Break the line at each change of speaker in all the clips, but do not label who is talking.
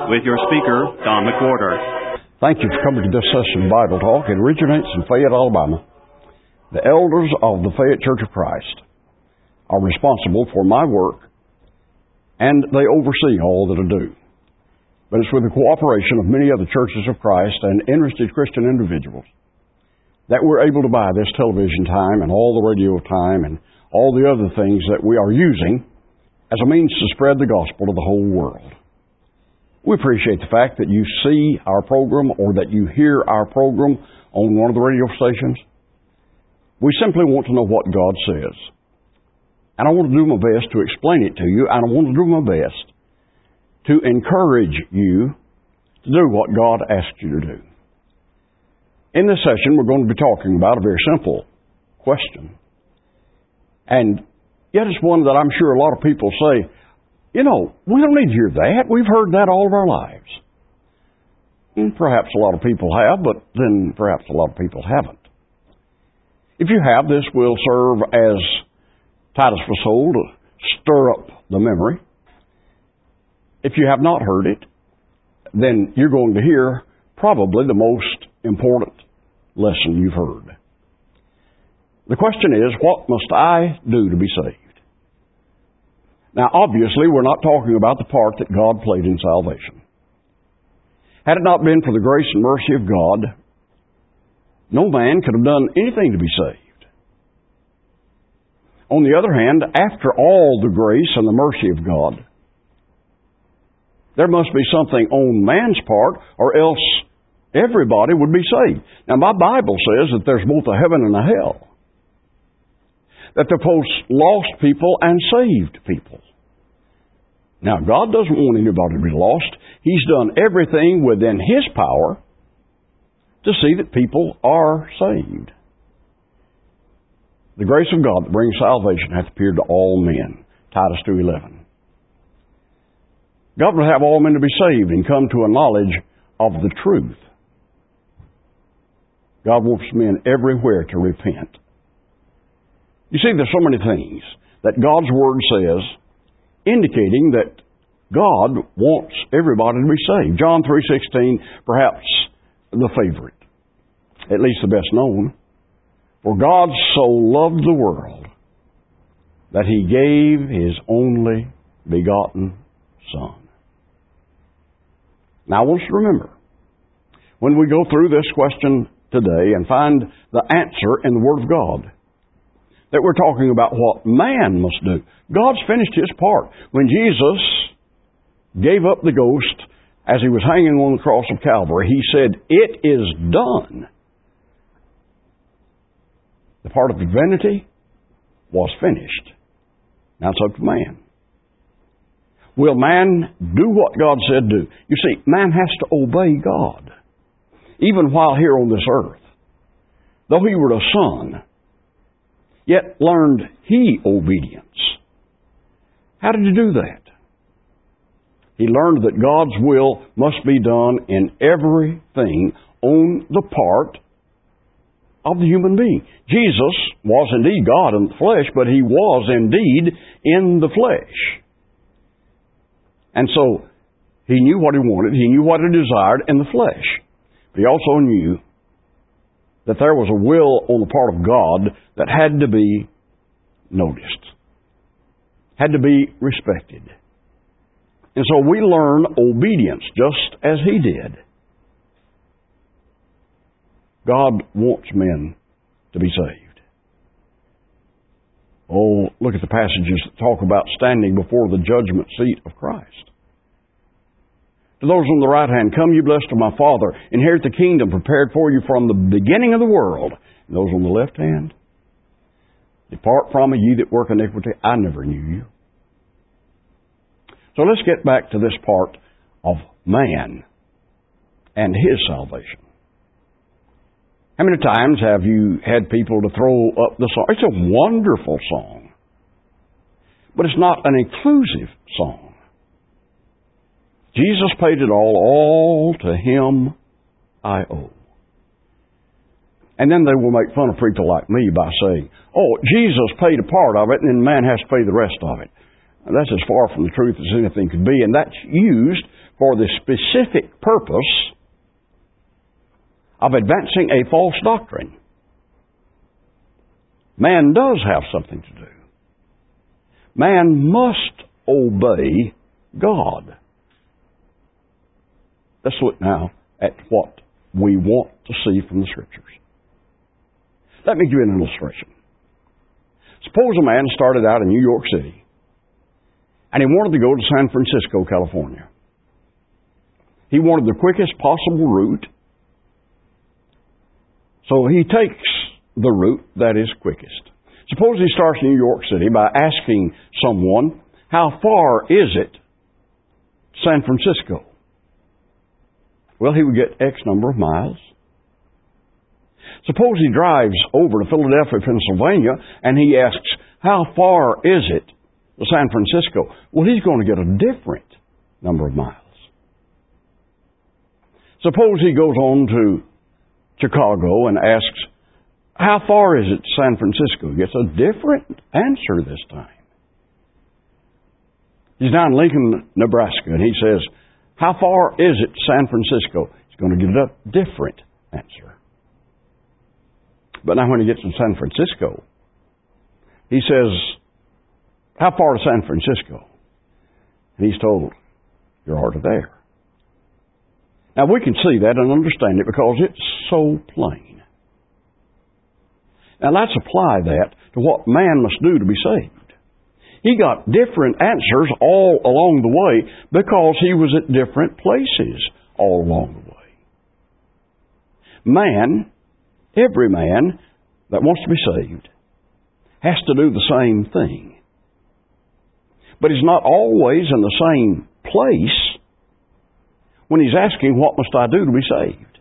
with your speaker, Don McWhorter.
Thank you for coming to this session of Bible Talk. It originates in Fayette, Alabama. The elders of the Fayette Church of Christ are responsible for my work, and they oversee all that I do. But it's with the cooperation of many other churches of Christ and interested Christian individuals that we're able to buy this television time and all the radio time and all the other things that we are using as a means to spread the gospel to the whole world. We appreciate the fact that you see our program or that you hear our program on one of the radio stations. We simply want to know what God says. And I want to do my best to explain it to you, and I want to do my best to encourage you to do what God asks you to do. In this session, we're going to be talking about a very simple question. And yet it's one that I'm sure a lot of people say, we don't need to hear that. We've heard that all of our lives. And perhaps a lot of people have, but then perhaps a lot of people haven't. If you have, this will serve as Titus was told, to stir up the memory. If you have not heard it, then you're going to hear probably the most important lesson you've heard. The question is, what must I do to be saved? Now, obviously, we're not talking about the part that God played in salvation. Had it not been for the grace and mercy of God, no man could have done anything to be saved. On the other hand, after all the grace and the mercy of God, there must be something on man's part, or else everybody would be saved. Now, my Bible says that there's both a heaven and a hell. That there's both lost people and saved people. Now, God doesn't want anybody to be lost. He's done everything within His power to see that people are saved. The grace of God that brings salvation hath appeared to all men. Titus 2:11. God would have all men to be saved and come to a knowledge of the truth. God wants men everywhere to repent. You see, there's so many things that God's Word says indicating that God wants everybody to be saved. John 3:16, perhaps the favorite, at least the best known. For God so loved the world that He gave His only begotten Son. Now I want you to remember, when we go through this question today and find the answer in the Word of God, that we're talking about what man must do. God's finished His part. When Jesus gave up the ghost as He was hanging on the cross of Calvary, He said, "It is done." The part of divinity was finished. Now it's up to man. Will man do what God said do? You see, man has to obey God, even while here on this earth. Though he were a son, yet learned he obedience. How did he do that? He learned that God's will must be done in everything on the part of the human being. Jesus was indeed God in the flesh, but He was indeed in the flesh. And so, He knew what He wanted, He knew what He desired in the flesh. But He also knew that there was a will on the part of God that had to be noticed, had to be respected. And so we learn obedience just as He did. God wants men to be saved. Oh, look at the passages that talk about standing before the judgment seat of Christ. To those on the right hand, come, you blessed of my Father, inherit the kingdom prepared for you from the beginning of the world. And those on the left hand, depart from me, ye that work iniquity, I never knew you. So let's get back to this part of man and his salvation. How many times have you had people to throw up the song? It's a wonderful song, but it's not an inclusive song. Jesus paid it all to Him I owe. And then they will make fun of people like me by saying, oh, Jesus paid a part of it and then man has to pay the rest of it. And that's as far from the truth as anything could be. And that's used for the specific purpose of advancing a false doctrine. Man does have something to do. Man must obey God. Let's look now at what we want to see from the Scriptures. Let me give you an illustration. Suppose a man started out in New York City and he wanted to go to San Francisco, California. He wanted the quickest possible route, so he takes the route that is quickest. Suppose he starts in New York City by asking someone, how far is it to San Francisco? Well, he would get X number of miles. Suppose he drives over to Philadelphia, Pennsylvania, and he asks, how far is it to San Francisco? Well, he's going to get a different number of miles. Suppose he goes on to Chicago and asks, how far is it to San Francisco? He gets a different answer this time. He's down in Lincoln, Nebraska, and he says, how far is it to San Francisco? He's going to get a different answer. But now when he gets to San Francisco, he says, how far to San Francisco? And he's told, you're already there. Now we can see that and understand it because it's so plain. Now let's apply that to what man must do to be saved. He got different answers all along the way because he was at different places all along the way. Man, every man that wants to be saved has to do the same thing. But he's not always in the same place when he's asking, what must I do to be saved?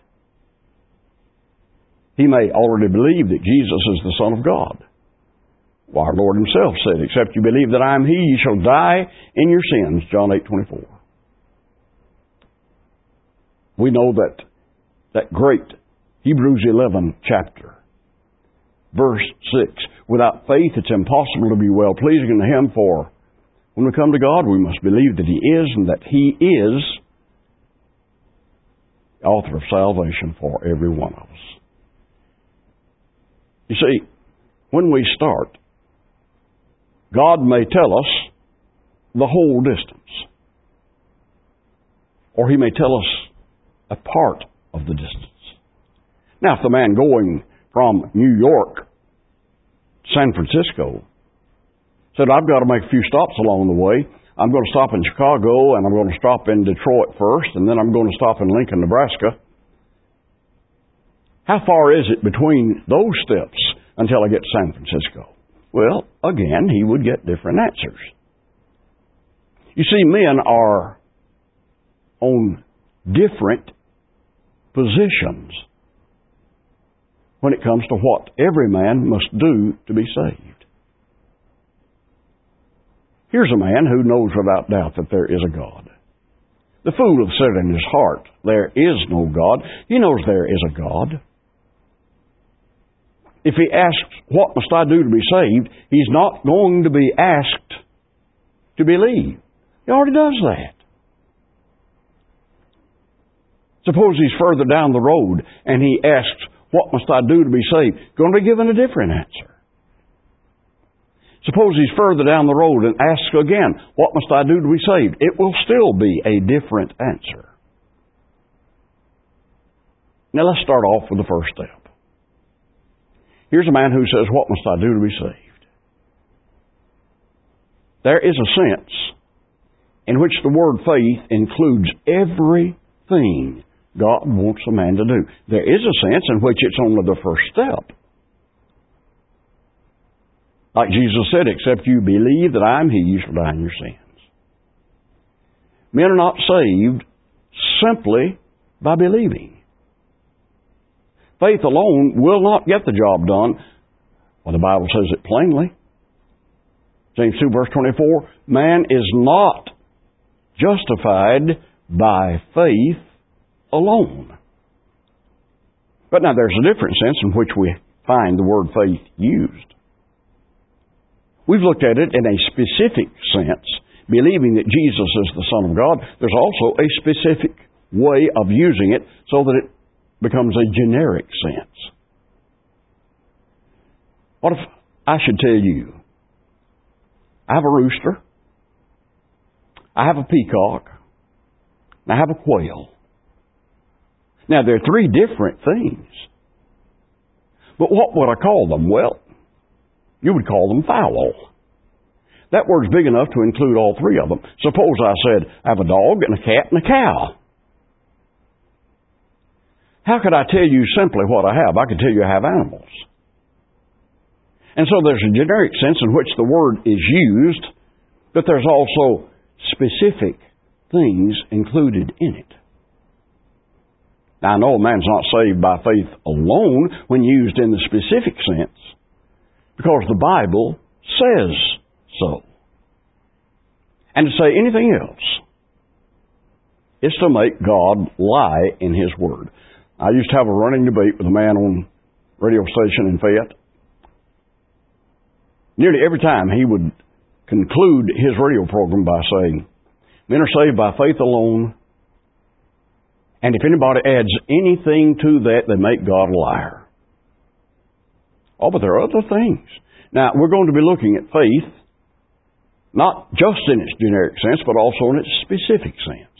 He may already believe that Jesus is the Son of God. Well, our Lord Himself said, except you believe that I am He, you shall die in your sins, John 8:24. We know that great Hebrews 11 chapter, verse 6, without faith it's impossible to be well pleasing to Him, for when we come to God we must believe that He is and that He is the author of salvation for every one of us. You see, when we start, God may tell us the whole distance, or He may tell us a part of the distance. Now, if the man going from New York to San Francisco said, I've got to make a few stops along the way. I'm going to stop in Chicago, and I'm going to stop in Detroit first, and then I'm going to stop in Lincoln, Nebraska. How far is it between those steps until I get to San Francisco? Well, again, he would get different answers. You see, men are on different positions when it comes to what every man must do to be saved. Here's a man who knows without doubt that there is a God. The fool hath said in his heart, there is no God. He knows there is a God. If he asks, what must I do to be saved? He's not going to be asked to believe. He already does that. Suppose he's further down the road and he asks, what must I do to be saved? Going to be given a different answer. Suppose he's further down the road and asks again, what must I do to be saved? It will still be a different answer. Now let's start off with the first step. Here's a man who says, what must I do to be saved? There is a sense in which the word faith includes everything God wants a man to do. There is a sense in which it's only the first step. Like Jesus said, except you believe that I am He, you shall die in your sins. Men are not saved simply by believing. Faith alone will not get the job done. Well, the Bible says it plainly. James 2 verse 24, man is not justified by faith alone. But now there's a different sense in which we find the word faith used. We've looked at it in a specific sense believing that Jesus is the Son of God, there's also a specific way of using it so that it becomes a generic sense. What if I should tell you, I have a rooster, I have a peacock, and I have a quail. Now, they're three different things. But what would I call them? Well, you would call them fowl. That word's big enough to include all three of them. Suppose I said, I have a dog and a cat and a cow. How could I tell you simply what I have? I could tell you I have animals. And so there's a generic sense in which the word is used, but there's also specific things included in it. Now, I know a man's not saved by faith alone when used in the specific sense, because the Bible says so. And to say anything else is to make God lie in His Word. I used to have a running debate with a man on a radio station in Fayette. Nearly every time he would conclude his radio program by saying, men are saved by faith alone, and if anybody adds anything to that, they make God a liar. Oh, but there are other things. Now, we're going to be looking at faith, not just in its generic sense, but also in its specific sense.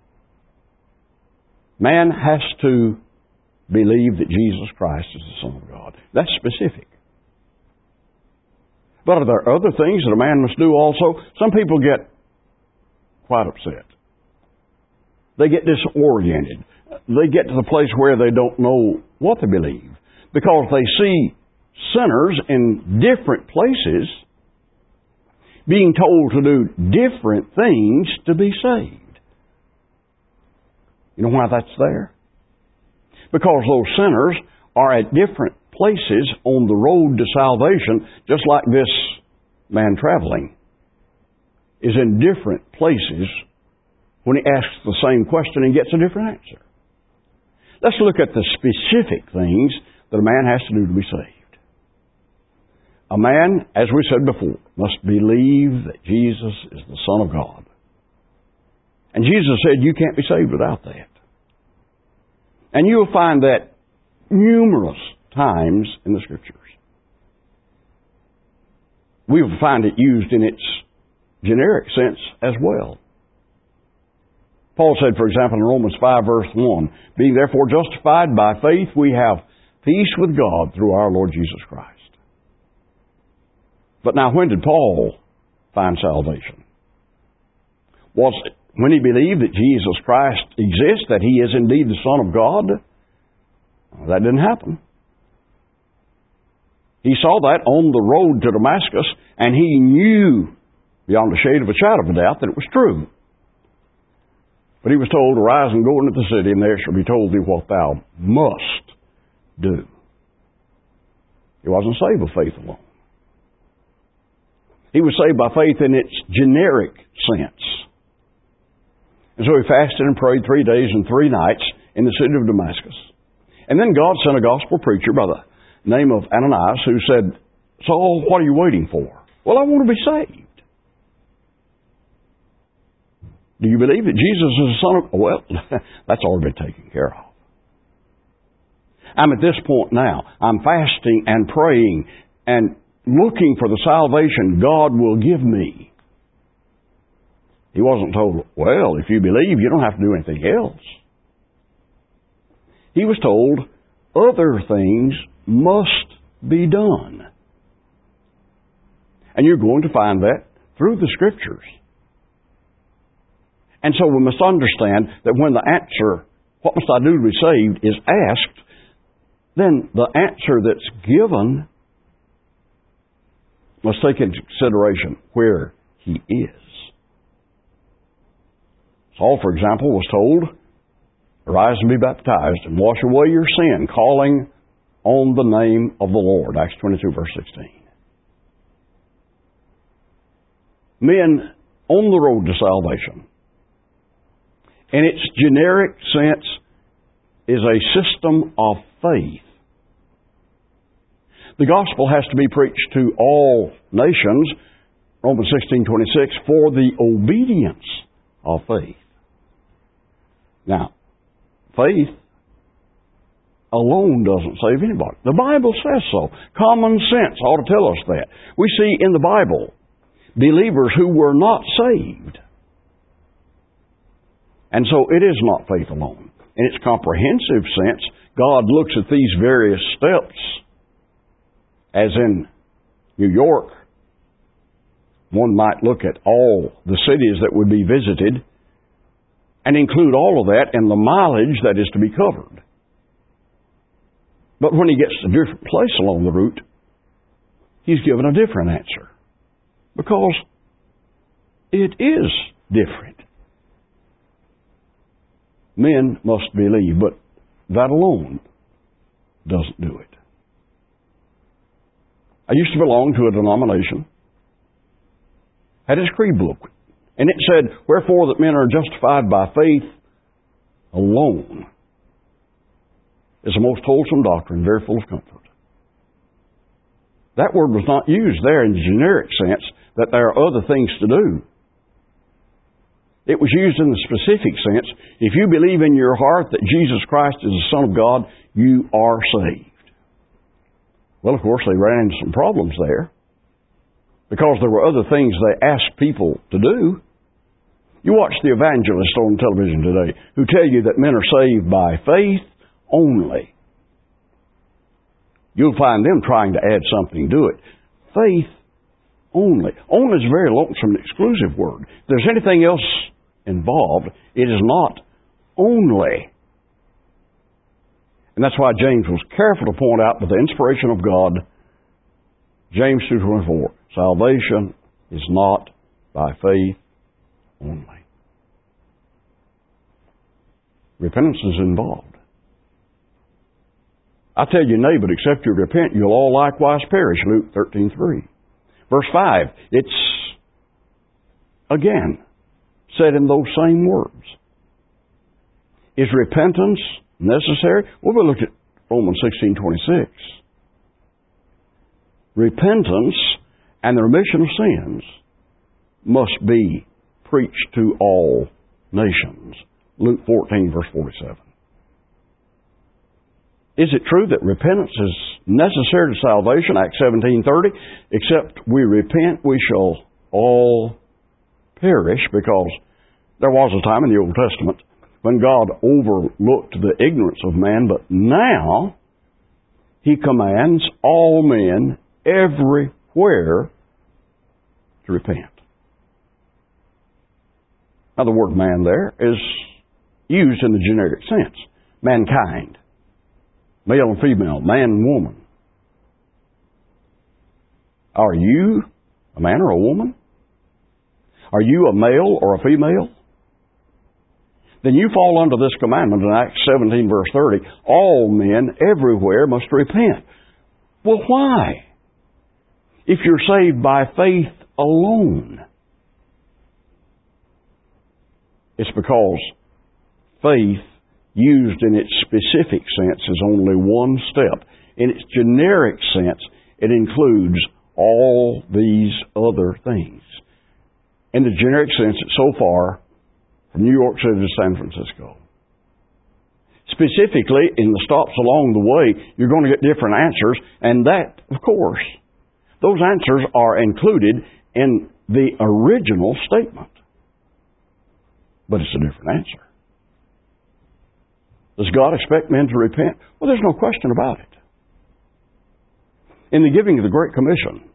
Man has to believe that Jesus Christ is the Son of God. That's specific. But are there other things that a man must do also? Some people get quite upset. They get disoriented. They get to the place where they don't know what to believe because they see sinners in different places being told to do different things to be saved. You know why that's there? Because those sinners are at different places on the road to salvation, just like this man traveling is in different places when he asks the same question and gets a different answer. Let's look at the specific things that a man has to do to be saved. A man, as we said before, must believe that Jesus is the Son of God. And Jesus said you can't be saved without that. And you'll find that numerous times in the Scriptures. We will find it used in its generic sense as well. Paul said, for example, in Romans 5, verse 1, being therefore justified by faith, we have peace with God through our Lord Jesus Christ. But now, when did Paul find salvation? Was it when he believed that Jesus Christ exists, that He is indeed the Son of God? Well, that didn't happen. He saw that on the road to Damascus, and he knew beyond a shade of a shadow of a doubt that it was true. But he was told, arise and go into the city, and there shall be told thee what thou must do. He wasn't saved by faith alone. He was saved by faith in its generic sense. And so he fasted and prayed 3 days and 3 nights in the city of Damascus. And then God sent a gospel preacher by the name of Ananias who said, Saul, what are you waiting for? Well, I want to be saved. Do you believe that Jesus is the Son of God? Well, that's already been taken care of. I'm at this point now. I'm fasting and praying and looking for the salvation God will give me. He wasn't told, well, if you believe, you don't have to do anything else. He was told, other things must be done. And you're going to find that through the Scriptures. And so we must understand that when the answer, what must I do to be saved, is asked, then the answer that's given must take into consideration where He is. Saul, for example, was told, arise and be baptized and wash away your sin, calling on the name of the Lord. Acts 22, verse 16. Men on the road to salvation, in its generic sense, is a system of faith. The gospel has to be preached to all nations. Romans 16:26, for the obedience of faith. Now, faith alone doesn't save anybody. The Bible says so. Common sense ought to tell us that. We see in the Bible believers who were not saved. And so it is not faith alone. In its comprehensive sense, God looks at these various steps, as in New York. One might look at all the cities that would be visited and include all of that in the mileage that is to be covered. But when he gets to a different place along the route, he's given a different answer. Because it is different. Men must believe, but that alone doesn't do it. I used to belong to a denomination, had its creed book, and it said, wherefore that men are justified by faith alone. It's the most wholesome doctrine, very full of comfort. That word was not used there in the generic sense that there are other things to do. It was used in the specific sense. If you believe in your heart that Jesus Christ is the Son of God, you are saved. Well, of course, they ran into some problems there because there were other things they asked people to do. You watch the evangelists on television today who tell you that men are saved by faith only. You'll find them trying to add something to it. Faith only. Only is a very lonesome and exclusive word. If there's anything else involved, it is not only. And that's why James was careful to point out, with the inspiration of God, James 2:24, salvation is not by faith only. Repentance is involved. I tell you, nay, but except you repent, you'll all likewise perish. Luke 13:3. Verse 5, it's again said in those same words. Is repentance necessary? Well, we'll look at Romans 16:26. Repentance and the remission of sins must be preached to all nations. Luke 14, verse 47. Is it true that repentance is necessary to salvation? Acts 17:30. Except we repent, we shall all perish, because there was a time in the Old Testament when God overlooked the ignorance of man, but now He commands all men everywhere to repent. Now the word man there is used in the generic sense. Mankind. Male and female, man and woman. Are you a man or a woman? Are you a male or a female? Then you fall under this commandment in Acts 17, verse 30. All men everywhere must repent. Well, why? If you're saved by faith alone. It's because faith, used in its specific sense, is only one step. In its generic sense, it includes all these other things. In the generic sense, it's so far from New York City to San Francisco. Specifically, in the stops along the way, you're going to get different answers, and that, of course, those answers are included in the original statement. But it's a different answer. Does God expect men to repent? Well, there's no question about it. In the giving of the Great Commission,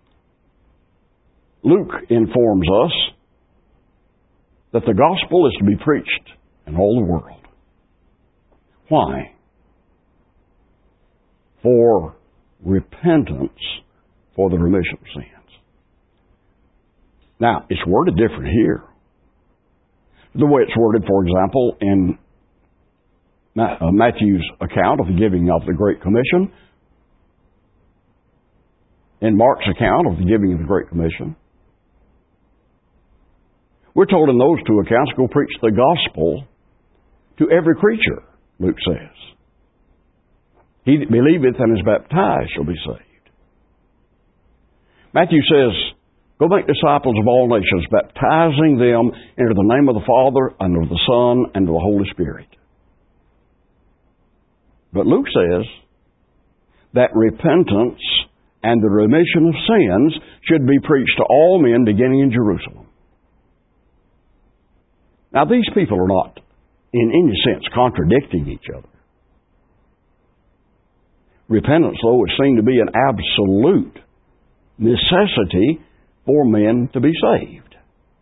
Luke informs us that the gospel is to be preached in all the world. Why? For repentance, for the remission of sins. Now, it's worded different here. The way it's worded, for example, in Matthew's account of the giving of the Great Commission, in Mark's account of the giving of the Great Commission. We're told in those two accounts, go preach the gospel to every creature, Luke says. He that believeth and is baptized shall be saved. Matthew says, Go make disciples of all nations, baptizing them into the name of the Father, and of the Son, and of the Holy Spirit. But Luke says that repentance and the remission of sins should be preached to all men beginning in Jerusalem. Now, these people are not, in any sense, contradicting each other. Repentance, though, is seen to be an absolute necessity for men to be saved.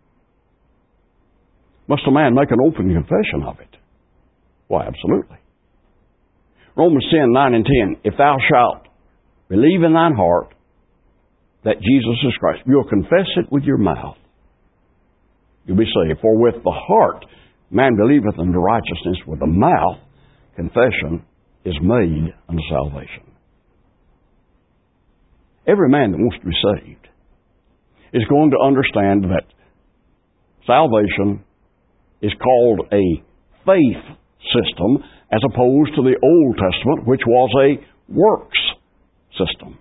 Must a man make an open confession of it? Why, absolutely. Romans 10:9 and 10, if thou shalt believe in thine heart that Jesus is Christ, you'll confess it with your mouth, you'll be saved. For with the heart man believeth unto righteousness, with the mouth confession is made unto salvation. Every man that wants to be saved is going to understand that salvation is called a faith system as opposed to the Old Testament, which was a works system.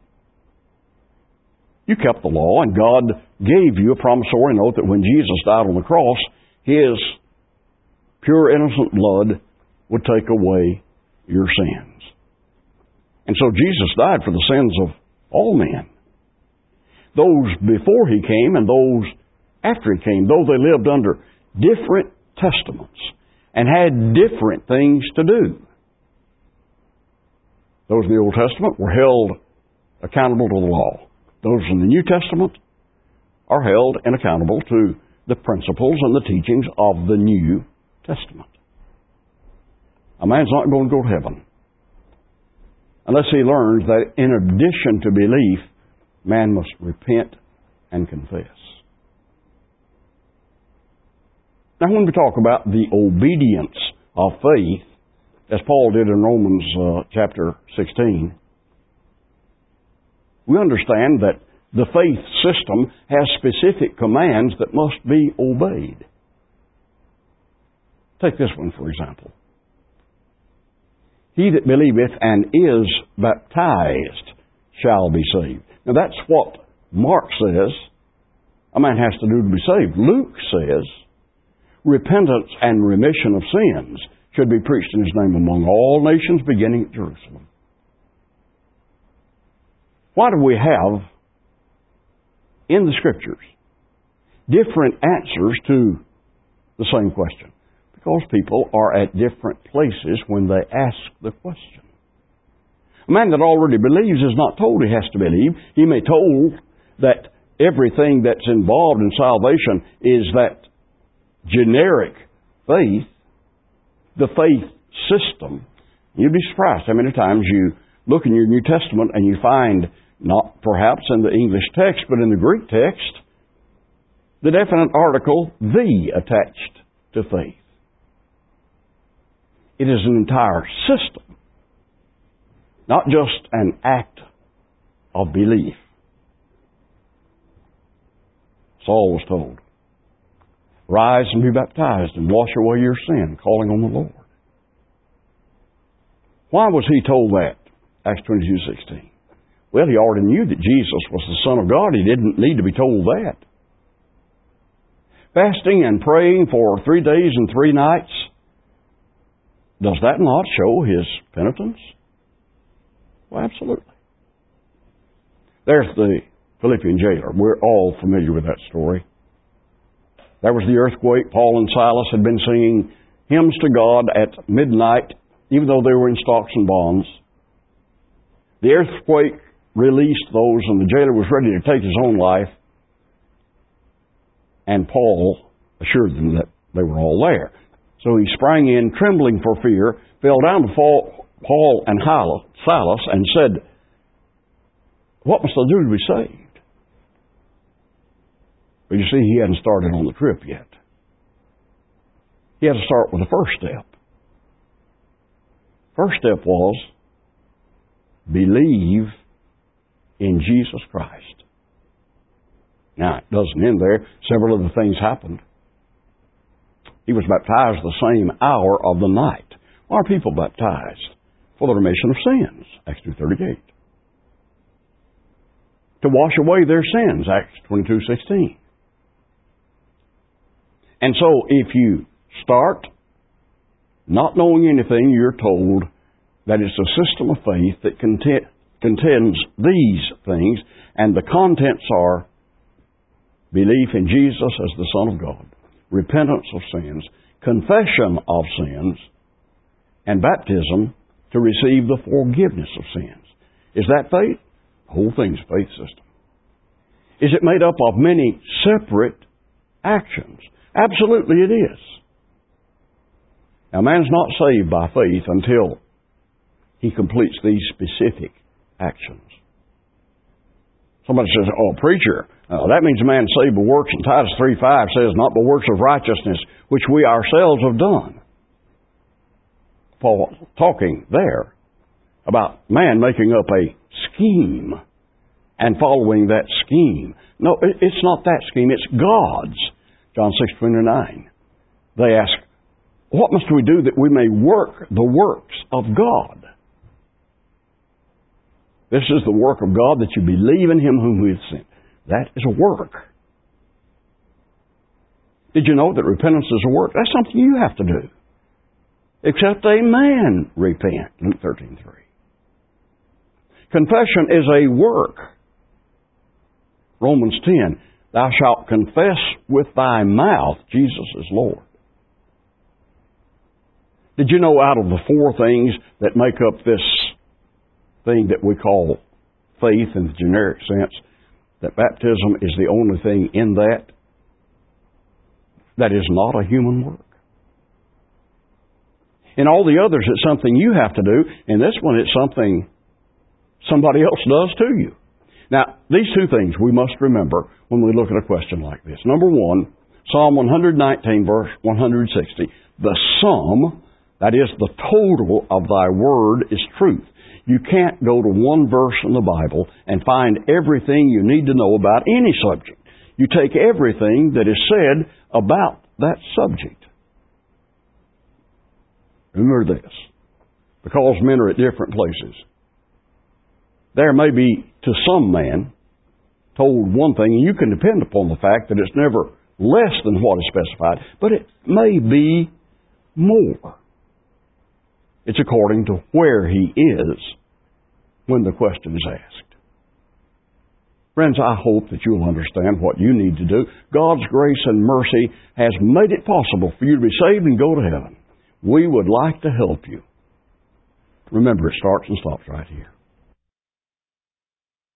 You kept the law, and God gave you a promissory note that when Jesus died on the cross, His pure innocent blood would take away your sins. And so Jesus died for the sins of all men. Those before He came and those after He came, though they lived under different testaments and had different things to do. Those in the Old Testament were held accountable to the law. Those in the New Testament are held and accountable to the principles and the teachings of the New Testament. A man's not going to go to heaven unless he learns that in addition to belief, man must repent and confess. Now, when we talk about the obedience of faith, as Paul did in Romans chapter 16, we understand that the faith system has specific commands that must be obeyed. Take this one, for example. He that believeth and is baptized shall be saved. Now, that's what Mark says a man has to do to be saved. Luke says repentance and remission of sins should be preached in His name among all nations, beginning at Jerusalem. Why do we have in the Scriptures different answers to the same question? Because people are at different places when they ask the question. A man that already believes is not told he has to believe. He may be told that everything that's involved in salvation is that generic faith, the faith system. You'd be surprised how many times you look in your New Testament and you find, not perhaps in the English text, but in the Greek text, the definite article, the, attached to faith. It is an entire system, not just an act of belief. Saul was told, rise and be baptized and wash away your sin, calling on the Lord. Why was he told that? Acts 22:16. Well, he already knew that Jesus was the Son of God. He didn't need to be told that. Fasting and praying for 3 days and 3 nights, does that not show his penitence? Well, absolutely. There's the Philippian jailer. We're all familiar with that story. There was the earthquake. Paul and Silas had been singing hymns to God at midnight, even though they were in stocks and bonds. The earthquake released those, and the jailer was ready to take his own life. And Paul assured them that they were all there. So he sprang in, trembling for fear, fell down to Paul and Silas and said, what must I do to be saved? But you see, he hadn't started on the trip yet. He had to start with the first step. First step was, believe in Jesus Christ. Now, it doesn't end there. Several other things happened. He was baptized the same hour of the night. Why are people baptized? For the remission of sins. Acts 2:38. to wash away their sins, Acts 22:16. And so if you start not knowing anything, you're told that it's a system of faith that contains these things, and the contents are belief in Jesus as the Son of God, repentance of sins, confession of sins, and baptism to receive the forgiveness of sins. Is that faith? The whole thing's a faith system. Is it made up of many separate actions? Absolutely it is. Now, man's not saved by faith until he completes these specific actions. Somebody says, oh, preacher, that means a man saved by works, and Titus 3:5 says, not by works of righteousness, which we ourselves have done. Paul talking there about man making up a scheme and following that scheme. No, it's not that scheme, it's God's. John 6:29. They ask, what must we do that we may work the works of God? This is the work of God, that you believe in Him whom He hath sent. That is a work. Did you know that repentance is a work? That's something you have to do. Except a man repent. Luke 13:3. Confession is a work. Romans 10. Thou shalt confess with thy mouth Jesus is Lord. Did you know out of the four things that make up this thing that we call faith in the generic sense, that baptism is the only thing in that is not a human work? In all the others, it's something you have to do. In this one, it's something somebody else does to you. Now, these two things we must remember when we look at a question like this. Number one, Psalm 119, verse 160. The sum, that is the total of thy word, is truth. You can't go to one verse in the Bible and find everything you need to know about any subject. You take everything that is said about that subject. Remember this, because men are at different places. There may be, to some man, told one thing, and you can depend upon the fact that it's never less than what is specified, but it may be more. It's according to where he is when the question is asked. Friends, I hope that you'll understand what you need to do. God's grace and mercy has made it possible for you to be saved and go to heaven. We would like to help you. Remember, it starts and stops right here.